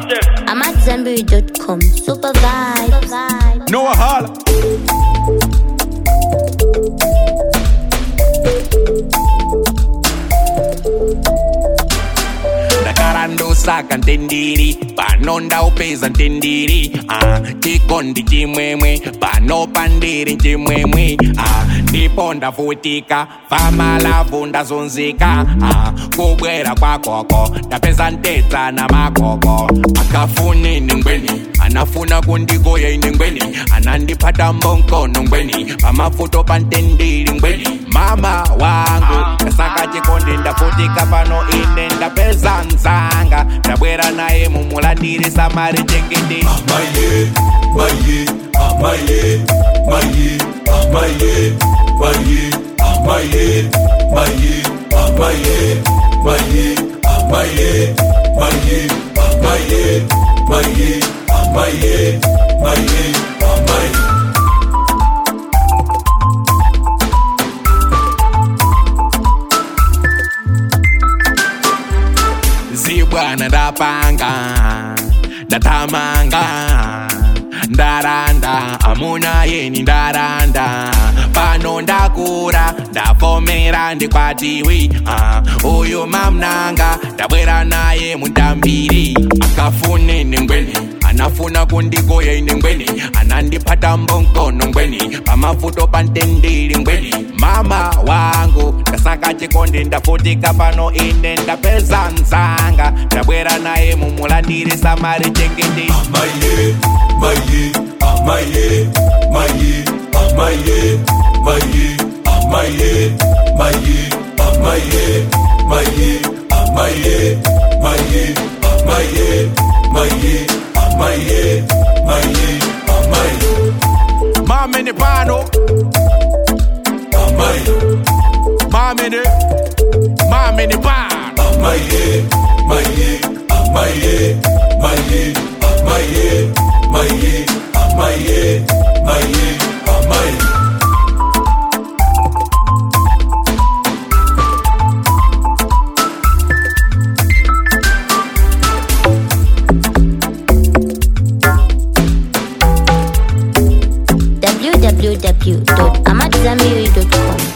I'm at Zenberry.com. Super vibe. Noah Hall. Saka ntendiri panonda upeza ntendiri chikondi chimwemwe pano pandiri chimwemwe ndipo ndavutika famalavu ndazunzika kubwera kwakoko ndapeza ntedza na makoko akafuni ningweni anafuna kundigoya inengweni anandipata mbonkono ngweni pamafuto pantendiri ngweni mama wangu ndasaka chikondi ndavutika pano ine ndapeza nzanga ndabwera naye mumulandiri samari chengende amaye maye amaye maye amaye maye amaye maye amaye maye amaye maye amaye maye amaye maye amaye zibwana ndapanga ndatamanga ndaranda amuna yeni ndaranda pano ndakura ndafomera ndikwatiwi uyu mamnanga ndabwera naye mutambiri akafune nengweni anafuna kundigoya inengweni anandipata mbonkono ngweni pamafuto pantendiri ngweni mama wangu ndasaka chikondi ndavutika pano ine ndapeza nzanga ndabwera naye mumulandiri samari chengende amaye maye amaye maye amaye maye amaye maye amaye maye amaye maye amaye maye amaye maye amaye mame ni pano amaye mame ni pano amaye maye amaye maye amaye maye amaye maye amaye www.amatzambiri.com